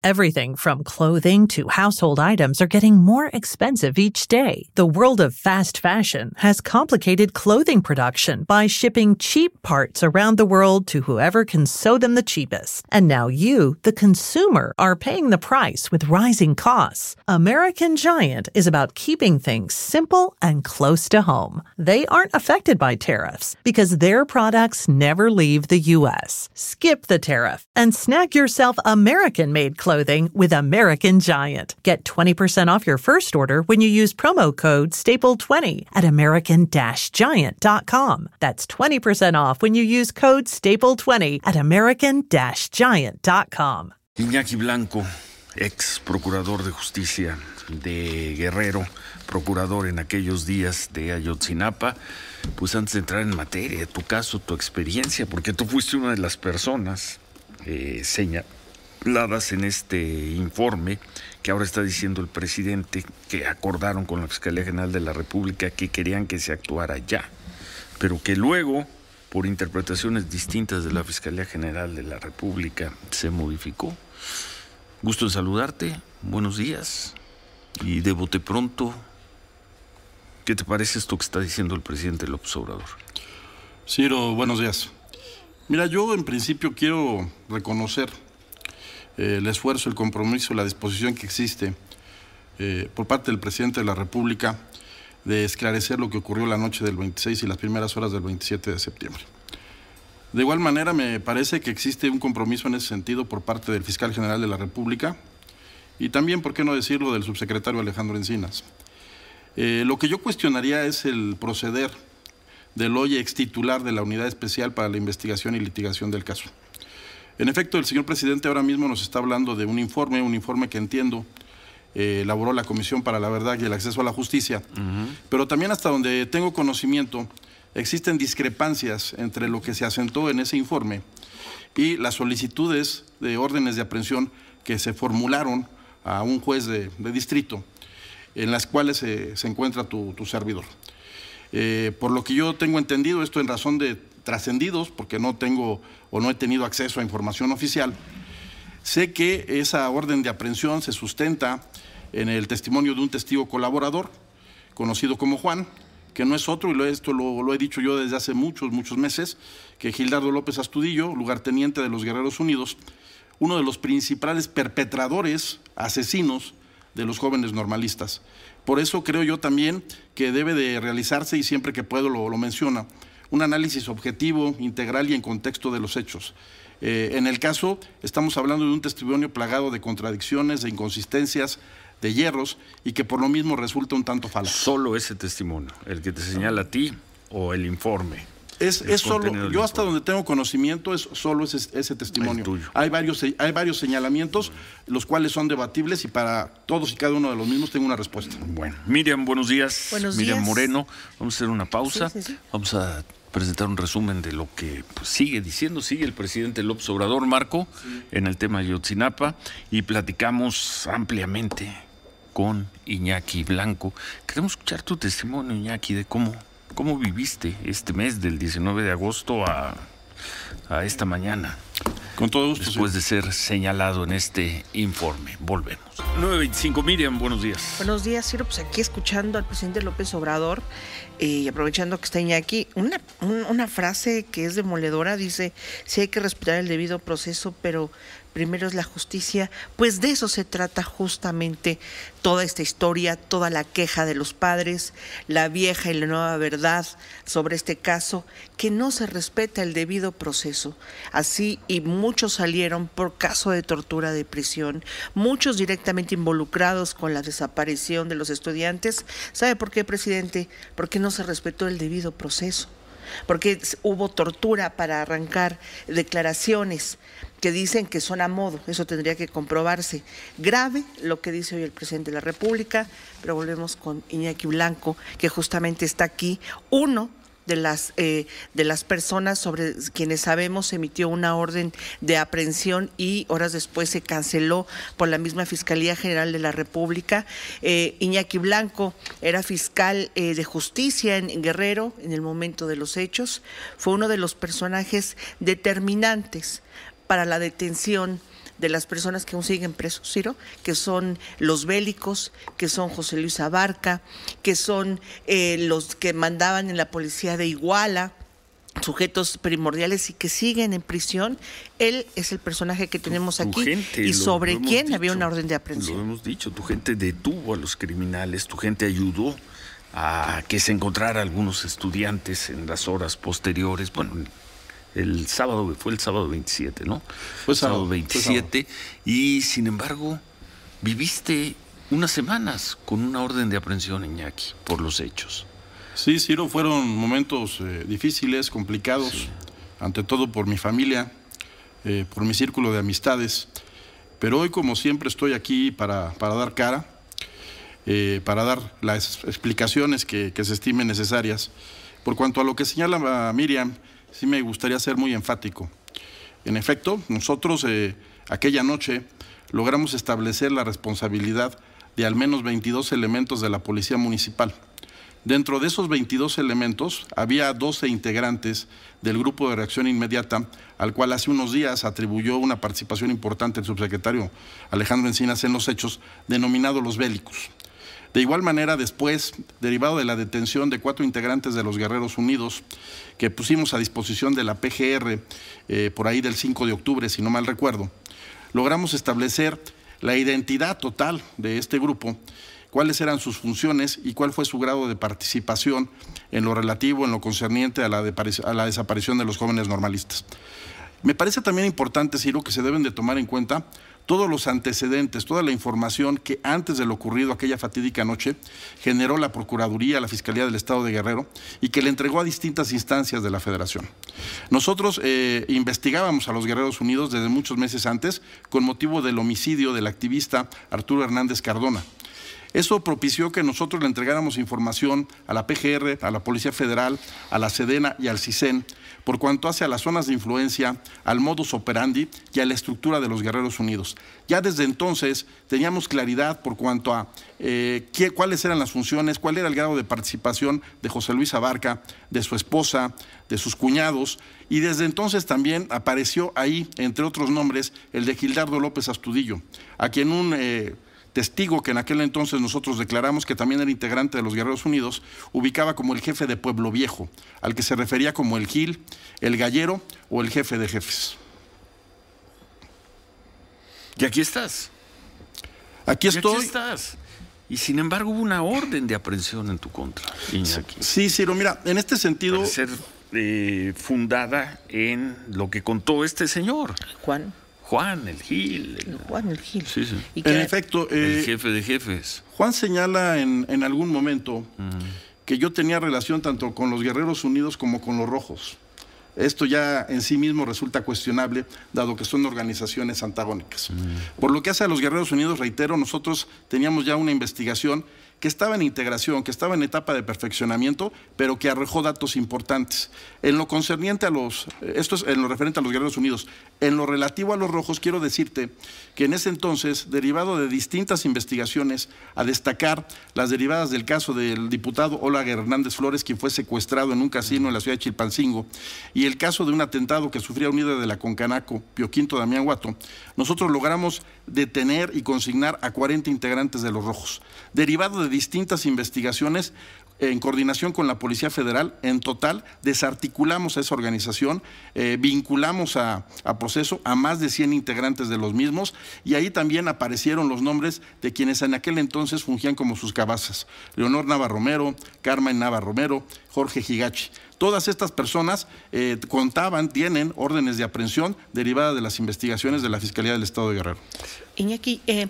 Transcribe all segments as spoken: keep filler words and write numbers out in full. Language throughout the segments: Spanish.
Everything from clothing to household items are getting more expensive each day. The world of fast fashion has complicated clothing production by shipping cheap parts around the world to whoever can sew them the cheapest. And now you, the consumer, are paying the price with rising costs. American Giant is about keeping things simple and close to home. They aren't affected by tariffs because their products never leave the U S. Skip the tariff and snag yourself American-made clothing with American Giant. Get twenty percent off your first order when you use promo code staple twenty at american giant dot com. That's twenty percent off when you use code staple twenty at american giant dot com. Iñaki Blanco, ex procurador de justicia de Guerrero, procurador en aquellos días de Ayotzinapa. Pues antes de entrar en materia, tu caso, tu experiencia, porque tú fuiste una de las personas eh, señaladas en este informe que ahora está diciendo el presidente que acordaron con la Fiscalía General de la República que querían que se actuara ya, pero que luego, por interpretaciones distintas de la Fiscalía General de la República, se modificó. Gusto en saludarte, buenos días, y de bote pronto, ¿qué te parece esto que está diciendo el presidente López Obrador? Ciro, buenos días. Mira, yo en principio quiero reconocer eh, el esfuerzo, el compromiso, la disposición que existe eh, por parte del presidente de la República de esclarecer lo que ocurrió la noche del veintiséis y las primeras horas del veintisiete de septiembre. De igual manera, me parece que existe un compromiso en ese sentido por parte del fiscal general de la República y también, por qué no decirlo, del subsecretario Alejandro Encinas. Eh, lo que yo cuestionaría es el proceder del hoy ex titular de la Unidad Especial para la Investigación y Litigación del caso. En efecto, el señor presidente ahora mismo nos está hablando de un informe, un informe que entiendo eh, elaboró la Comisión para la Verdad y el Acceso a la Justicia, uh-huh. Pero también hasta donde tengo conocimiento, existen discrepancias entre lo que se asentó en ese informe y las solicitudes de órdenes de aprehensión que se formularon a un juez de, de distrito, en las cuales se, se encuentra tu, tu servidor. Eh, por lo que yo tengo entendido, esto en razón de trascendidos, porque no tengo o no he tenido acceso a información oficial, sé que esa orden de aprehensión se sustenta en el testimonio de un testigo colaborador, conocido como Juan, que no es otro, y esto lo, lo he dicho yo desde hace muchos, muchos meses, que Gildardo López Astudillo, lugarteniente de los Guerreros Unidos, uno de los principales perpetradores, asesinos de los jóvenes normalistas. Por eso creo yo también que debe de realizarse, y siempre que puedo lo, lo menciona, un análisis objetivo, integral y en contexto de los hechos. Eh, en el caso, estamos hablando de un testimonio plagado de contradicciones, de inconsistencias, de hierros, y que por lo mismo resulta un tanto falaz. ¿Solo ese testimonio, el que te señala a ti, o el informe? Es, es solo, yo hasta donde tengo conocimiento es solo ese, ese testimonio. Hay varios, hay varios señalamientos, los cuales son debatibles, y para todos y cada uno de los mismos tengo una respuesta. Bueno, Miriam, buenos días. Buenos Miriam días. Moreno, vamos a hacer una pausa. Sí, sí, sí. Vamos a presentar un resumen de lo que pues, sigue diciendo, sigue el presidente López Obrador, Marco, sí. en el tema de Ayotzinapa, y platicamos ampliamente con Iñaki Blanco. Queremos escuchar tu testimonio, Iñaki, de cómo, cómo viviste este mes del diecinueve de agosto a, a esta mañana. Con todo gusto. Después sí. de ser señalado en este informe. Volvemos. nueve veinticinco, Miriam, buenos días. Buenos días, Ciro. Pues aquí escuchando al presidente López Obrador eh, y aprovechando que está Iñaki, una, un, una frase que es demoledora, dice, sí hay que respetar el debido proceso, pero primero es la justicia. Pues de eso se trata justamente toda esta historia, toda la queja de los padres, la vieja y la nueva verdad sobre este caso, que no se respeta el debido proceso. Así, y muchos salieron por caso de tortura de prisión, muchos directamente involucrados con la desaparición de los estudiantes. ¿Sabe por qué, presidente? Porque no se respetó el debido proceso, porque hubo tortura para arrancar declaraciones que dicen que son a modo. Eso tendría que comprobarse. Grave lo que dice hoy el presidente de la República, pero volvemos con Iñaki Blanco, que justamente está aquí, uno de las eh, de las personas sobre quienes sabemos se emitió una orden de aprehensión y horas después se canceló por la misma Fiscalía General de la República. Eh, Iñaki Blanco era fiscal eh, de justicia en Guerrero en el momento de los hechos, fue uno de los personajes determinantes para la detención de las personas que aún siguen presos, Ciro, que son los bélicos, que son José Luis Abarca, que son eh, los que mandaban en la policía de Iguala, sujetos primordiales y que siguen en prisión. Él es el personaje que tenemos tu, tu aquí gente, y lo, sobre lo quién dicho, había una orden de aprehensión. Lo hemos dicho, tu gente detuvo a los criminales, tu gente ayudó a que se encontrara algunos estudiantes en las horas posteriores. Bueno, el sábado, fue el sábado veintisiete, ¿no? Fue sábado, sábado veintisiete, fue sábado. Y sin embargo, viviste unas semanas con una orden de aprehensión, Iñaki, por los hechos. Sí, Ciro, fueron momentos eh, difíciles, complicados, sí. Ante todo por mi familia, eh, por mi círculo de amistades, pero hoy, como siempre, estoy aquí para, para dar cara, eh, para dar las explicaciones que, que se estimen necesarias. Por cuanto a lo que señala Miriam, sí me gustaría ser muy enfático. En efecto, nosotros eh, aquella noche logramos establecer la responsabilidad de al menos veintidós elementos de la Policía Municipal. Dentro de esos veintidós elementos había doce integrantes del Grupo de Reacción Inmediata, al cual hace unos días atribuyó una participación importante el subsecretario Alejandro Encinas en los hechos, denominado Los Bélicos. De igual manera, después, derivado de la detención de cuatro integrantes de los Guerreros Unidos, que pusimos a disposición de la P G R eh, por ahí del cinco de octubre, si no mal recuerdo, logramos establecer la identidad total de este grupo, cuáles eran sus funciones y cuál fue su grado de participación en lo relativo, en lo concerniente a la, de, a la desaparición de los jóvenes normalistas. Me parece también importante, Ciro, que se deben de tomar en cuenta todos los antecedentes, toda la información que antes de lo ocurrido aquella fatídica noche generó la Procuraduría, la Fiscalía del Estado de Guerrero y que le entregó a distintas instancias de la Federación. Nosotros eh, investigábamos a los Guerreros Unidos desde muchos meses antes con motivo del homicidio del activista Arturo Hernández Cardona. Eso propició que nosotros le entregáramos información a la P G R, a la Policía Federal, a la SEDENA y al CISEN, por cuanto hace a las zonas de influencia, al modus operandi y a la estructura de los Guerreros Unidos. Ya desde entonces teníamos claridad por cuanto a eh, qué, cuáles eran las funciones, cuál era el grado de participación de José Luis Abarca, de su esposa, de sus cuñados, y desde entonces también apareció ahí, entre otros nombres, el de Gildardo López Astudillo, a quien un Eh, testigo que en aquel entonces nosotros declaramos que también era integrante de los Guerreros Unidos, ubicaba como el jefe de Pueblo Viejo, al que se refería como el Gil, el Gallero o el jefe de jefes. Y aquí estás. Aquí estoy. Y aquí estás. Y sin embargo hubo una orden de aprehensión en tu contra, Iñaki. Sí, Ciro, mira, en este sentido... Para ser eh, fundada en lo que contó este señor. Juan. Juan, el Gil. El Juan, el Gil. Sí, sí. ¿Y en qué? efecto... Eh, el jefe de jefes. Juan señala en, en algún momento uh-huh. que yo tenía relación tanto con los Guerreros Unidos como con los Rojos. Esto ya en sí mismo resulta cuestionable, dado que son organizaciones antagónicas. Uh-huh. Por lo que hace a los Guerreros Unidos, reitero, nosotros teníamos ya una investigación que estaba en integración, que estaba en etapa de perfeccionamiento, pero que arrojó datos importantes. En lo concerniente a los, esto es en lo referente a los Guerreros Unidos, en lo relativo a los Rojos, quiero decirte que en ese entonces, derivado de distintas investigaciones, a destacar las derivadas del caso del diputado Ólaga Hernández Flores, quien fue secuestrado en un casino en la ciudad de Chilpancingo, y el caso de un atentado que sufría un líder de la Concanaco, Pio Quinto Damián Guato, nosotros logramos detener y consignar a cuarenta integrantes de los Rojos. Derivado de distintas investigaciones, en coordinación con la Policía Federal, en total desarticulamos a esa organización, eh, vinculamos a, a proceso a más de cien integrantes de los mismos, y ahí también aparecieron los nombres de quienes en aquel entonces fungían como sus cabazas: Leonor Nava Romero, Carmen Nava Romero, Jorge Higachi. Todas estas personas eh, contaban, tienen órdenes de aprehensión derivadas de las investigaciones de la Fiscalía del Estado de Guerrero. Iñaki, eh,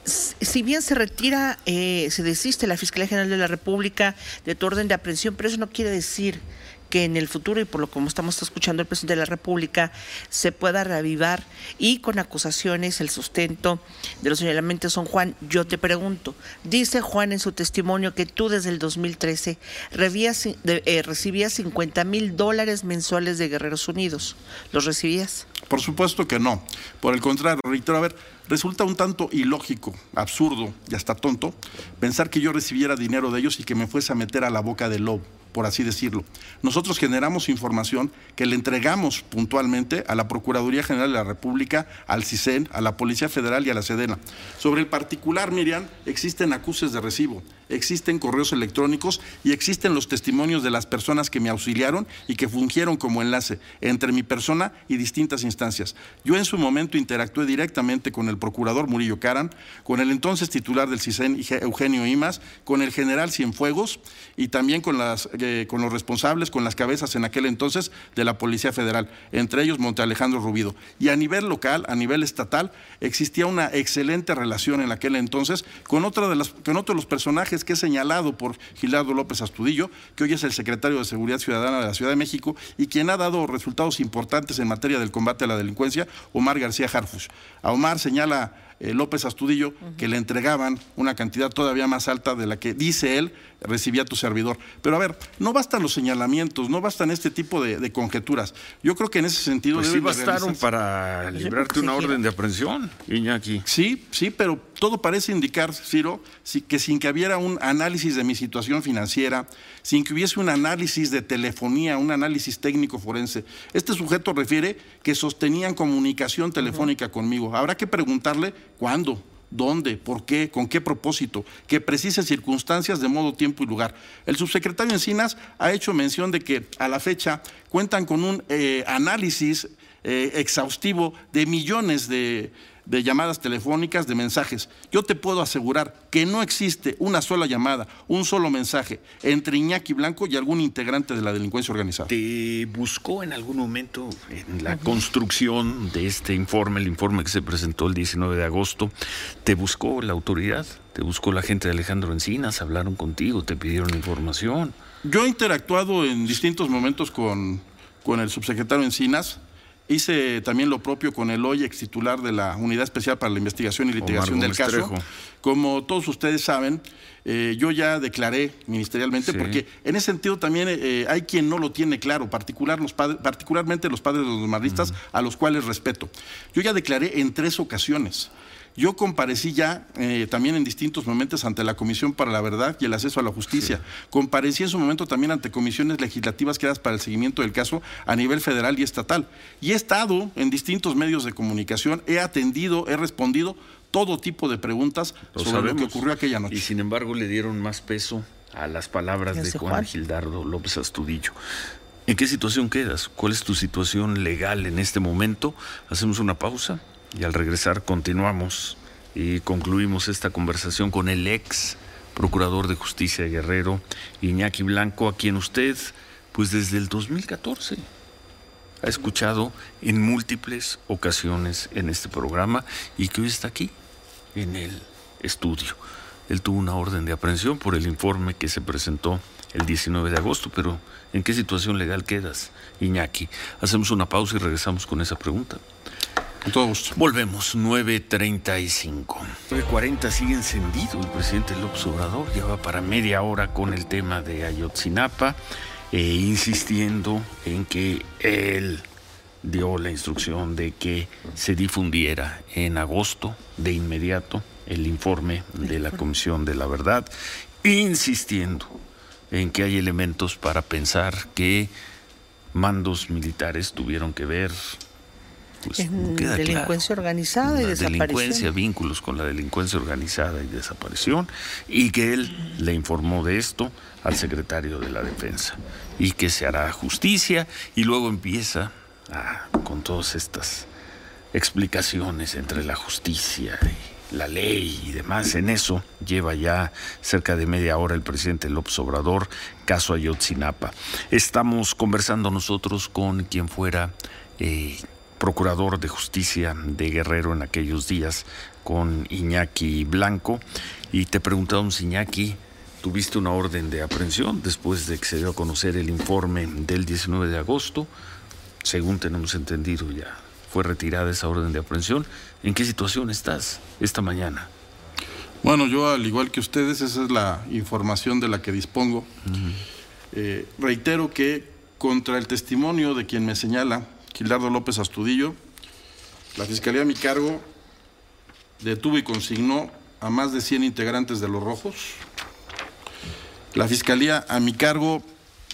si bien se retira, eh, se desiste la Fiscalía General de la República de tu orden de aprehensión, pero eso no quiere decir que en el futuro, y por lo como estamos escuchando el presidente de la República, se pueda reavivar y con acusaciones el sustento de los señalamientos. Son Juan, yo te pregunto, dice Juan en su testimonio que tú desde el dos mil trece recibías, eh, recibías cincuenta mil dólares mensuales de Guerreros Unidos. ¿Los recibías? Por supuesto que no. Por el contrario, reitero, a ver, resulta un tanto ilógico, absurdo y hasta tonto pensar que yo recibiera dinero de ellos y que me fuese a meter a la boca del lobo. por así decirlo. Nosotros generamos información que le entregamos puntualmente a la Procuraduría General de la República, al CISEN, a la Policía Federal y a la Sedena. Sobre el particular, Miriam, existen acuses de recibo, existen correos electrónicos y existen los testimonios de las personas que me auxiliaron y que fungieron como enlace entre mi persona y distintas instancias. Yo en su momento interactué directamente con el procurador Murillo Karam, con el entonces titular del CISEN, Eugenio Imaz, con el general Cienfuegos y también con, las, eh, con los responsables, con las cabezas en aquel entonces de la Policía Federal, entre ellos Monte Alejandro Rubido. Y a nivel local, a nivel estatal, existía una excelente relación en aquel entonces con, otra de las, con otro de los personajes que es señalado por Gilardo López Astudillo, que hoy es el secretario de Seguridad Ciudadana de la Ciudad de México y quien ha dado resultados importantes en materia del combate a la delincuencia, Omar García Harfuch. A Omar señala eh, López Astudillo uh-huh. que le entregaban una cantidad todavía más alta de la que, dice él, recibía tu servidor. Pero a ver, no bastan los señalamientos, no bastan este tipo de, de conjeturas. Yo creo que en ese sentido... Pues sí bastaron para librarte una orden de aprehensión, Iñaki. Sí, sí, pero todo parece indicar, Ciro, que sin que hubiera un análisis de mi situación financiera, sin que hubiese un análisis de telefonía, un análisis técnico forense, este sujeto refiere que sostenían comunicación telefónica uh-huh. conmigo. Habrá que preguntarle cuándo, dónde, por qué, con qué propósito, que precise circunstancias de modo, tiempo y lugar. El subsecretario Encinas ha hecho mención de que a la fecha cuentan con un eh, análisis eh, exhaustivo de millones de, de llamadas telefónicas, de mensajes. Yo te puedo asegurar que no existe una sola llamada, un solo mensaje entre Iñaki Blanco y algún integrante de la delincuencia organizada. ¿Te buscó en algún momento en la construcción de este informe, el informe que se presentó el diecinueve de agosto, te buscó la autoridad? ¿Te buscó la gente de Alejandro Encinas? ¿Hablaron contigo? ¿Te pidieron información? Yo he interactuado en distintos momentos con, con el subsecretario Encinas. Hice también lo propio con el hoy ex titular de la Unidad Especial para la Investigación y Litigación del caso. Trejo. Como todos ustedes saben, eh, yo ya declaré ministerialmente, sí. porque en ese sentido también eh, hay quien no lo tiene claro, particular los padres, particularmente los padres de los maristas, uh-huh. a los cuales respeto. Yo ya declaré en tres ocasiones. Yo comparecí ya eh, también en distintos momentos ante la Comisión para la Verdad y el Acceso a la Justicia. Sí. Comparecí en su momento también ante comisiones legislativas creadas para el seguimiento del caso a nivel federal y estatal. Y he estado en distintos medios de comunicación, he atendido, he respondido todo tipo de preguntas lo sobre sabemos. Lo que ocurrió aquella noche. Y sin embargo le dieron más peso a las palabras de Juan, Juan Gildardo López Astudillo. ¿En qué situación quedas? ¿Cuál es tu situación legal en este momento? Hacemos una pausa. Y al regresar continuamos y concluimos esta conversación con el ex procurador de justicia de Guerrero, Iñaki Blanco, a quien usted, pues desde el dos mil catorce, ha escuchado en múltiples ocasiones en este programa y que hoy está aquí, en el estudio. Él tuvo una orden de aprehensión por el informe que se presentó el diecinueve de agosto, pero ¿en qué situación legal quedas, Iñaki? Hacemos una pausa y regresamos con esa pregunta. Con todo gusto. Volvemos, nueve treinta y cinco. nueve cuarenta sigue encendido el presidente López Obrador, ya va para media hora con el tema de Ayotzinapa, eh, insistiendo en que él dio la instrucción de que se difundiera en agosto de inmediato el informe de la Comisión de la Verdad, insistiendo en que hay elementos para pensar que mandos militares tuvieron que ver pues, en delincuencia claro, organizada y desaparición. Delincuencia, vínculos con la delincuencia organizada y desaparición, y que él le informó de esto al secretario de la Defensa y que se hará justicia, y luego empieza a, con todas estas explicaciones entre la justicia y la ley y demás. En eso lleva ya cerca de media hora el presidente López Obrador, caso Ayotzinapa. Estamos conversando nosotros con quien fuera eh, procurador de justicia de Guerrero en aquellos días, con Iñaki Blanco, y te preguntamos, Iñaki, tuviste una orden de aprehensión después de que se dio a conocer el informe del diecinueve de agosto, según tenemos entendido ya fue retirada esa orden de aprehensión. ¿En qué situación estás esta mañana? Bueno, yo al igual que ustedes, esa es la información de la que dispongo. Uh-huh. Eh, reitero que contra el testimonio de quien me señala, Gilardo López Astudillo, la Fiscalía a mi cargo detuvo y consignó a más de cien integrantes de los Rojos. La Fiscalía a mi cargo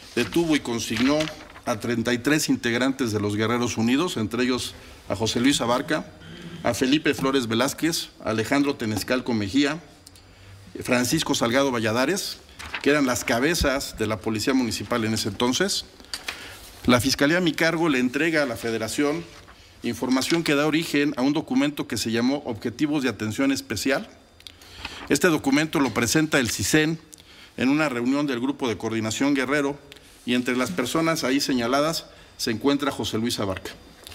detuvo y consignó a treinta y tres integrantes de los Guerreros Unidos, entre ellos a José Luis Abarca, a Felipe Flores Velázquez, a Alejandro Tenescalco Mejía, Francisco Salgado Valladares, que eran las cabezas de la Policía Municipal en ese entonces. La Fiscalía a mi cargo le entrega a la Federación información que da origen a un documento que se llamó Objetivos de Atención Especial. Este documento lo presenta el CISEN en una reunión del Grupo de Coordinación Guerrero, y entre las personas ahí señaladas se encuentra José Luis Abarca.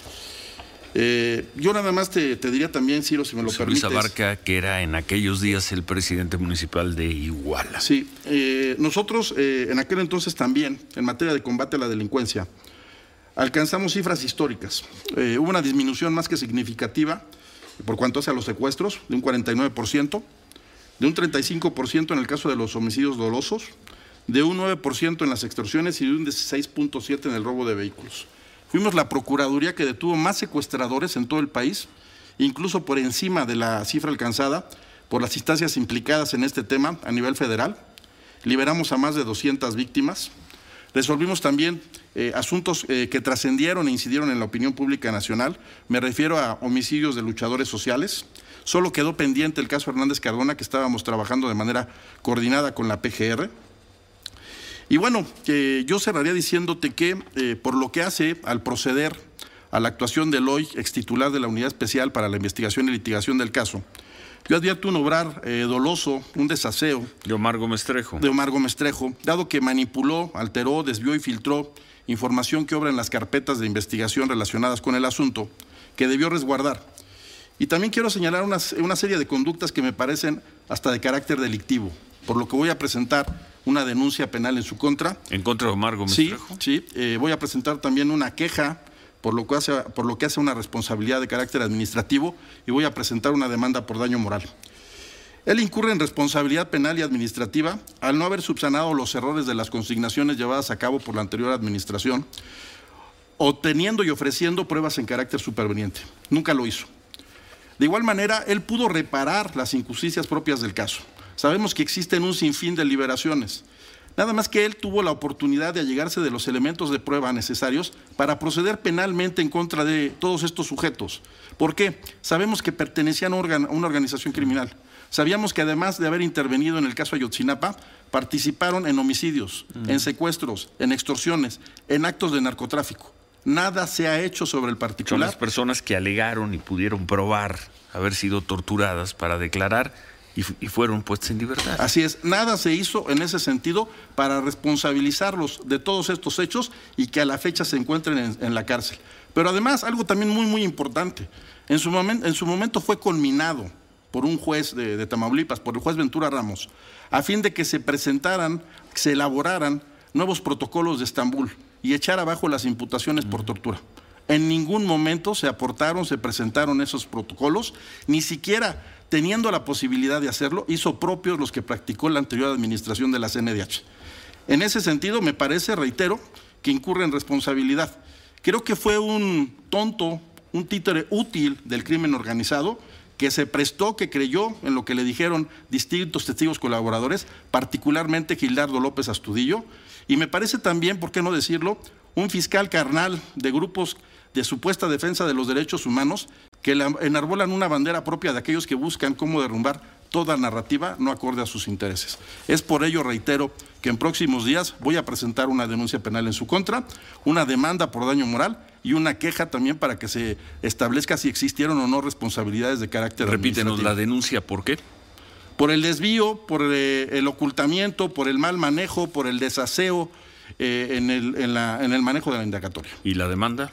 Eh, yo nada más te, te diría también, Ciro, si me lo José permites. Luis Abarca, que era en aquellos días el presidente municipal de Iguala. Sí, eh, nosotros eh, en aquel entonces también, en materia de combate a la delincuencia, alcanzamos cifras históricas. Eh, hubo una disminución más que significativa por cuanto hace a los secuestros, de un cuarenta y nueve por ciento, de un treinta y cinco por ciento en el caso de los homicidios dolosos, de un nueve por ciento en las extorsiones y de un dieciséis punto siete por ciento en el robo de vehículos. Fuimos la Procuraduría que detuvo más secuestradores en todo el país, incluso por encima de la cifra alcanzada por las instancias implicadas en este tema a nivel federal. Liberamos a más de doscientas víctimas. Resolvimos también eh, asuntos eh, que trascendieron e incidieron en la opinión pública nacional. Me refiero a homicidios de luchadores sociales. Solo quedó pendiente el caso Hernández Cardona, que estábamos trabajando de manera coordinada con la P G R. Y bueno, eh, yo cerraría diciéndote que eh, por lo que hace al proceder a la actuación del hoy ex titular de la Unidad Especial para la Investigación y Litigación del caso, yo advierto un obrar eh, doloso, un desaseo. De Omar Gómez Trejo. De Omar Gómez Trejo, dado que manipuló, alteró, desvió y filtró información que obra en las carpetas de investigación relacionadas con el asunto, que debió resguardar. Y también quiero señalar una, una serie de conductas que me parecen hasta de carácter delictivo, por lo que voy a presentar una denuncia penal en su contra. ¿En contra de Omar Gómez sí, Trejo? Sí, eh, voy a presentar también una queja por lo, que hace, por lo que hace una responsabilidad de carácter administrativo, y voy a presentar una demanda por daño moral. Él incurre en responsabilidad penal y administrativa al no haber subsanado los errores de las consignaciones llevadas a cabo por la anterior administración, obteniendo y ofreciendo pruebas en carácter superveniente. Nunca lo hizo. De igual manera, él pudo reparar las injusticias propias del caso. Sabemos que existen un sinfín de liberaciones. Nada más que él tuvo la oportunidad de allegarse de los elementos de prueba necesarios para proceder penalmente en contra de todos estos sujetos. ¿Por qué? Sabemos que pertenecían a una organización criminal. Sabíamos que además de haber intervenido en el caso Ayotzinapa, participaron en homicidios, uh-huh. en secuestros, en extorsiones, en actos de narcotráfico. Nada se ha hecho sobre el particular. Son las personas que alegaron y pudieron probar haber sido torturadas para declarar y, y fueron puestas en libertad. Así es, nada se hizo en ese sentido para responsabilizarlos de todos estos hechos y que a la fecha se encuentren en, en la cárcel. Pero además, algo también muy, muy importante, en su, momen, en su momento fue conminado por un juez de, de Tamaulipas, por el juez Ventura Ramos, a fin de que se presentaran, que se elaboraran nuevos protocolos de Estambul y echar abajo las imputaciones por tortura. En ningún momento se aportaron, se presentaron esos protocolos, ni siquiera teniendo la posibilidad de hacerlo, hizo propios los que practicó la anterior administración de la C N D H. En ese sentido, me parece, reitero, que incurre en responsabilidad. Creo que fue un tonto, un títere útil del crimen organizado, que se prestó, que creyó en lo que le dijeron distintos testigos colaboradores, particularmente Gildardo López Astudillo, y me parece también, ¿por qué no decirlo?, un fiscal carnal de grupos de supuesta defensa de los derechos humanos que enarbolan una bandera propia de aquellos que buscan cómo derrumbar toda narrativa no acorde a sus intereses. Es por ello, reitero, que en próximos días voy a presentar una denuncia penal en su contra, una demanda por daño moral y una queja también para que se establezca si existieron o no responsabilidades de carácter administrativo. Repítenos la denuncia, ¿por qué? Por el desvío, por eh, el ocultamiento, por el mal manejo, por el desaseo eh, en, el, en, la, en el manejo de la indagatoria. ¿Y la demanda?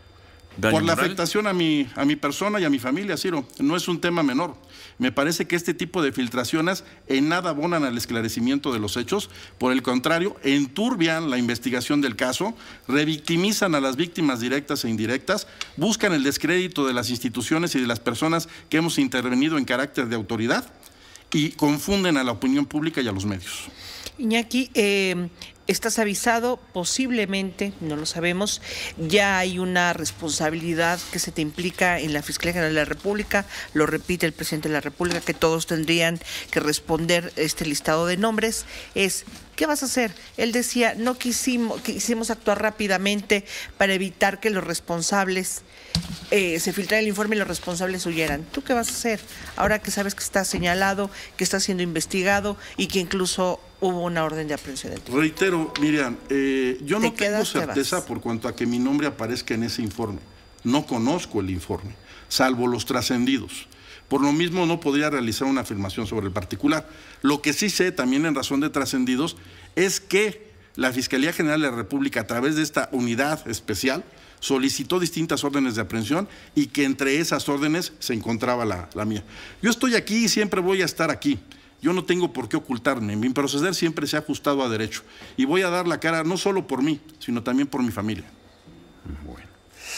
Por la moral? afectación a mi, a mi persona y a mi familia, Ciro. No es un tema menor. Me parece que este tipo de filtraciones en nada abonan al esclarecimiento de los hechos. Por el contrario, enturbian la investigación del caso, revictimizan a las víctimas directas e indirectas, buscan el descrédito de las instituciones y de las personas que hemos intervenido en carácter de autoridad y confunden a la opinión pública y a los medios. Iñaki, eh, estás avisado, posiblemente, no lo sabemos, ya hay una responsabilidad que se te implica en la Fiscalía General de la República, lo repite el presidente de la República, que todos tendrían que responder este listado de nombres, es... ¿Qué vas a hacer? Él decía, no quisimos, quisimos actuar rápidamente para evitar que los responsables, eh, se filtrara el informe y los responsables huyeran. ¿Tú qué vas a hacer? Ahora que sabes que está señalado, que está siendo investigado y que incluso hubo una orden de aprehensión. Reitero, Miriam, eh, yo no tengo quedas, certeza por cuanto a que mi nombre aparezca en ese informe. No conozco el informe, salvo los trascendidos. Por lo mismo no podría realizar una afirmación sobre el particular. Lo que sí sé, también en razón de trascendidos, es que la Fiscalía General de la República, a través de esta unidad especial, solicitó distintas órdenes de aprehensión y que entre esas órdenes se encontraba la, la mía. Yo estoy aquí y siempre voy a estar aquí. Yo no tengo por qué ocultarme. Mi proceder siempre se ha ajustado a derecho. Y voy a dar la cara no solo por mí, sino también por mi familia. Bueno.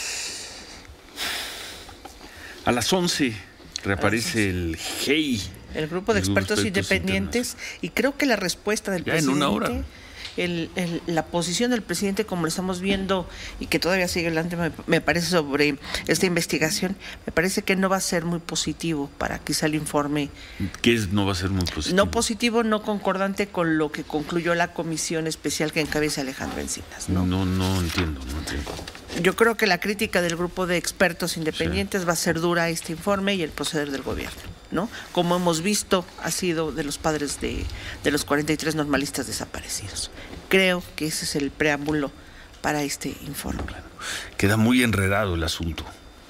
A las once... reaparece el G E I. El grupo de expertos, expertos independientes, y creo que la respuesta del ya presidente, en una hora. El, el, la posición del presidente, como lo estamos viendo y que todavía sigue adelante, me, me parece, sobre esta investigación, me parece que no va a ser muy positivo para quizá el informe. ¿Qué es, no va a ser muy positivo? No positivo, no concordante con lo que concluyó la comisión especial que encabeza Alejandro Encinas. No, no, no entiendo, no entiendo. Yo creo que la crítica del grupo de expertos independientes sí. va a ser dura a este informe y el proceder del gobierno, ¿no? Como hemos visto, ha sido de los padres de, de los cuarenta y tres normalistas desaparecidos. Creo que ese es el preámbulo para este informe. Claro. Queda muy enredado el asunto,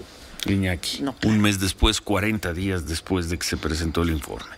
Iñaki. No, claro. Un mes después, cuarenta días después de que se presentó el informe.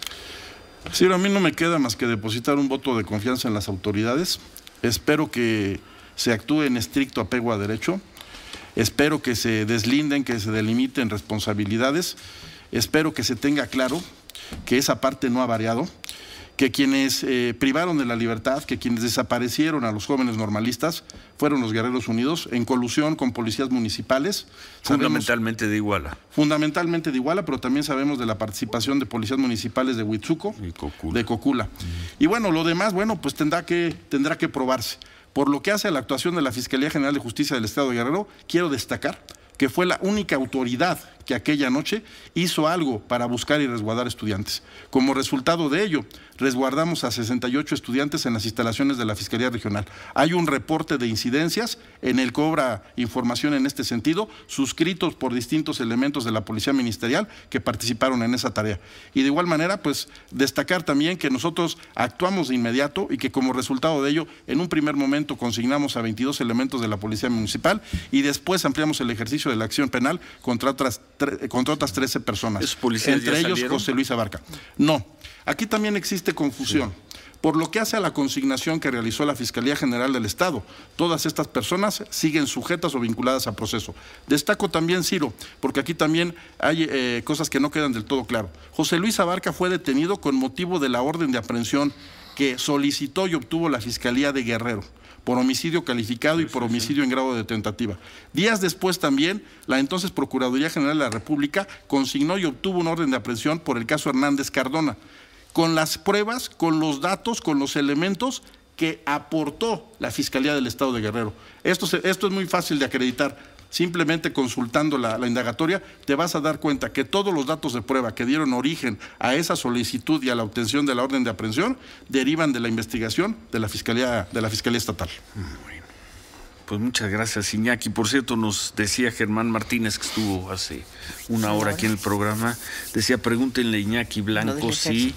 Sí, a mí no me queda más que depositar un voto de confianza en las autoridades. Espero que se actúe en estricto apego a derecho. Espero que se deslinden, que se delimiten responsabilidades. Espero que se tenga claro que esa parte no ha variado, que quienes eh, privaron de la libertad, que quienes desaparecieron a los jóvenes normalistas fueron los Guerreros Unidos, en colusión con policías municipales. Fundamentalmente sabemos, de Iguala. Fundamentalmente de Iguala, pero también sabemos de la participación de policías municipales de Huitzuco, y Cocula. de Cocula. Mm. Y bueno, lo demás, bueno, pues tendrá que, tendrá que probarse. Por lo que hace a la actuación de la Fiscalía General de Justicia del Estado de Guerrero, quiero destacar que fue la única autoridad que aquella noche hizo algo para buscar y resguardar estudiantes. Como resultado de ello, resguardamos a sesenta y ocho estudiantes en las instalaciones de la Fiscalía Regional. Hay un reporte de incidencias en el que cobra información en este sentido, suscritos por distintos elementos de la Policía Ministerial que participaron en esa tarea. Y de igual manera, pues, destacar también que nosotros actuamos de inmediato y que como resultado de ello, en un primer momento consignamos a veintidós elementos de la Policía Municipal y después ampliamos el ejercicio de la acción penal contra otras, contra otras trece personas. ¿Esos policías entre ellos salieron? José Luis Abarca. No, aquí también existe confusión. Sí. Por lo que hace a la consignación que realizó la Fiscalía General del Estado, todas estas personas siguen sujetas o vinculadas a proceso. Destaco también, Ciro, porque aquí también hay eh, cosas que no quedan del todo claro. José Luis Abarca fue detenido con motivo de la orden de aprehensión que solicitó y obtuvo la Fiscalía de Guerrero, por homicidio calificado y por homicidio en grado de tentativa. Días después también, la entonces Procuraduría General de la República consignó y obtuvo una orden de aprehensión por el caso Hernández Cardona, con las pruebas, con los datos, con los elementos que aportó la Fiscalía del Estado de Guerrero. Esto, se, esto es muy fácil de acreditar. Simplemente consultando la, la indagatoria te vas a dar cuenta que todos los datos de prueba que dieron origen a esa solicitud y a la obtención de la orden de aprehensión derivan de la investigación de la Fiscalía, de la Fiscalía Estatal. Bueno, pues muchas gracias, Iñaki. Por cierto, nos decía Germán Martínez, que estuvo hace una hora aquí en el programa, decía, pregúntenle a Iñaki Blanco si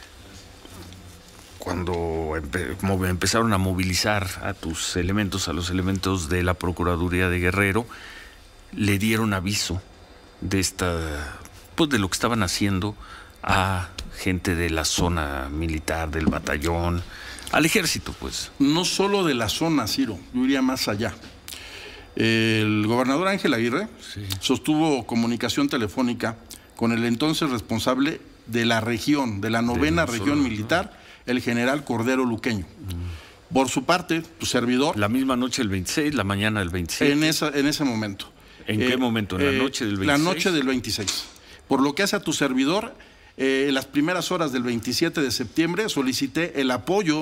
cuando empe como empezaron a movilizar a tus elementos, a los elementos de la Procuraduría de Guerrero, le dieron aviso de esta, pues de lo que estaban haciendo a gente de la zona militar, del batallón, al ejército, pues. No solo de la zona, Ciro, yo iría más allá. El gobernador Ángel Aguirre sí. sostuvo comunicación telefónica con el entonces responsable de la región, de la novena de región zona, militar, ¿no? El general Cordero Luqueño. Mm. Por su parte, tu servidor... La misma noche del veintiséis, la mañana del veintisiete. En, esa, en ese momento. ¿En eh, qué momento? ¿En la eh, noche del veintiséis? La noche del veintiséis. Por lo que hace a tu servidor, eh, en las primeras horas del veintisiete de septiembre solicité el apoyo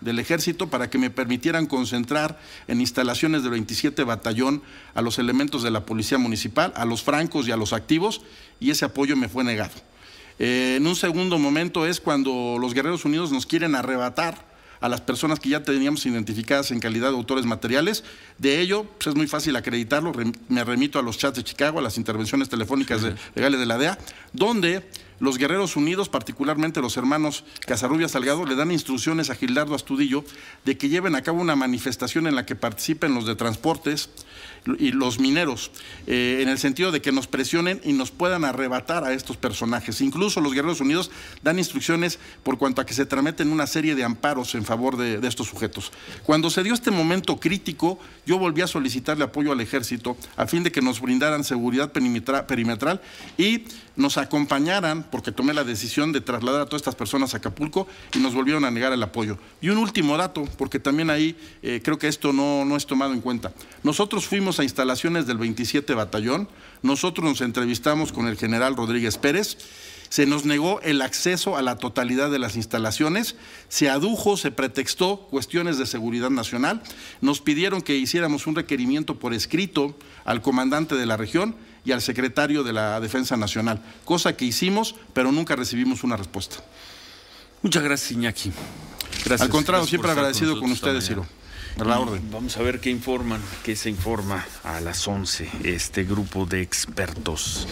del Ejército para que me permitieran concentrar en instalaciones del veintisiete Batallón a los elementos de la Policía Municipal, a los francos y a los activos, y ese apoyo me fue negado. Eh, en un segundo momento es cuando los Guerreros Unidos nos quieren arrebatar a las personas que ya teníamos identificadas en calidad de autores materiales. De ello, pues es muy fácil acreditarlo, me remito a los chats de Chicago, a las intervenciones telefónicas sí, sí. De, legales de la D E A, donde los Guerreros Unidos, particularmente los hermanos Casarrubias Salgado, le dan instrucciones a Gildardo Astudillo de que lleven a cabo una manifestación en la que participen los de transportes y los mineros, eh, en el sentido de que nos presionen y nos puedan arrebatar a estos personajes. Incluso los Guerreros Unidos dan instrucciones por cuanto a que se tramiten una serie de amparos en favor de, de estos sujetos. Cuando se dio este momento crítico, yo volví a solicitarle apoyo al Ejército a fin de que nos brindaran seguridad perimetral y nos acompañaran, porque tomé la decisión de trasladar a todas estas personas a Acapulco, y nos volvieron a negar el apoyo. Y un último dato, porque también ahí eh, creo que esto no, no es tomado en cuenta. Nosotros fuimos a instalaciones del veintisiete Batallón, nosotros nos entrevistamos con el general Rodríguez Pérez, se nos negó el acceso a la totalidad de las instalaciones, se adujo, se pretextó cuestiones de seguridad nacional, nos pidieron que hiciéramos un requerimiento por escrito al comandante de la región y al secretario de la Defensa Nacional, cosa que hicimos, pero nunca recibimos una respuesta. Muchas gracias, Iñaki. Gracias. Al contrario, gracias siempre agradecido con, con ustedes, Ciro. A la orden. Vamos a ver qué informan, qué se informa a las once este grupo de expertos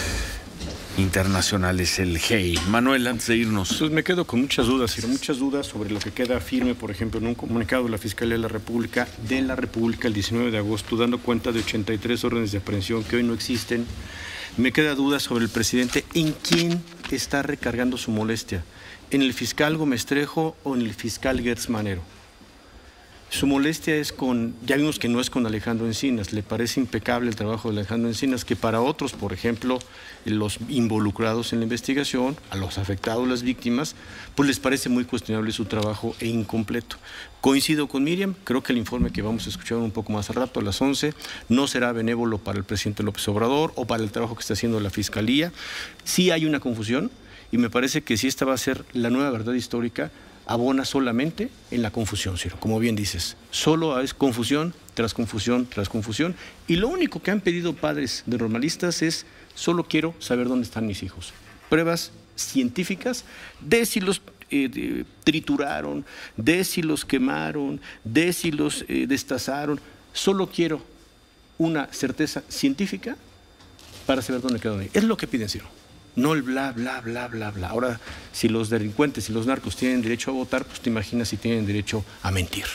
internacionales, el G E I. Manuel, antes de irnos. Pues me quedo con muchas dudas, Ciro, muchas dudas sobre lo que queda firme, por ejemplo, en un comunicado de la Fiscalía de la República, de la República el diecinueve de agosto, dando cuenta de ochenta y tres órdenes de aprehensión que hoy no existen. Me queda duda sobre el presidente, ¿en quién está recargando su molestia? ¿En el fiscal Gómez Trejo o en el fiscal Gertz Manero? Su molestia es con, ya vimos que no es con Alejandro Encinas, le parece impecable el trabajo de Alejandro Encinas, que para otros, por ejemplo, los involucrados en la investigación, a los afectados, las víctimas, pues les parece muy cuestionable su trabajo e incompleto. Coincido con Miriam, creo que el informe que vamos a escuchar un poco más al rato, a las once, no será benévolo para el presidente López Obrador o para el trabajo que está haciendo la Fiscalía. Sí hay una confusión y me parece que si esta va a ser la nueva verdad histórica, abona solamente en la confusión, Ciro, como bien dices. Solo es confusión tras confusión tras confusión. Y lo único que han pedido padres de normalistas es: solo quiero saber dónde están mis hijos. Pruebas científicas de si los eh, de, trituraron, de si los quemaron, de si los eh, destazaron. Solo quiero una certeza científica para saber dónde quedan ahí. Es lo que piden, Ciro. No el bla, bla, bla, bla, bla. Ahora, si los delincuentes y los narcos tienen derecho a votar, pues te imaginas si tienen derecho a mentir.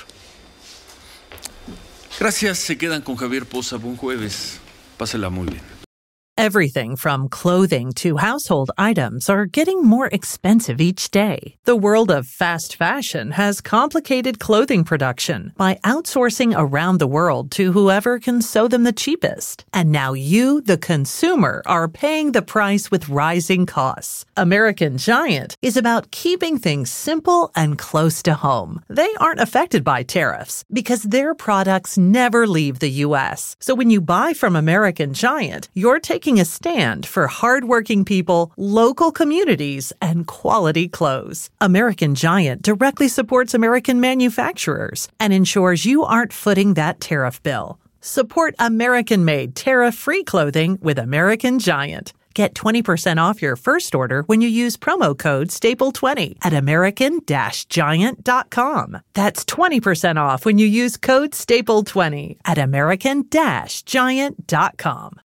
Gracias, se quedan con Javier Poza. Buen jueves. Pásela muy bien. Everything from clothing to household items are getting more expensive each day. The world of fast fashion has complicated clothing production by outsourcing around the world to whoever can sew them the cheapest. And now you, the consumer, are paying the price with rising costs. American Giant is about keeping things simple and close to home. They aren't affected by tariffs because their products never leave the U S. So when you buy from American Giant, you're taking a stand for hardworking people, local communities, and quality clothes. American Giant directly supports American manufacturers and ensures you aren't footing that tariff bill. Support American-made, tariff-free clothing with American Giant. Get twenty percent off your first order when you use promo code staple twenty at american giant dot com. That's twenty percent off when you use code staple twenty at american giant dot com.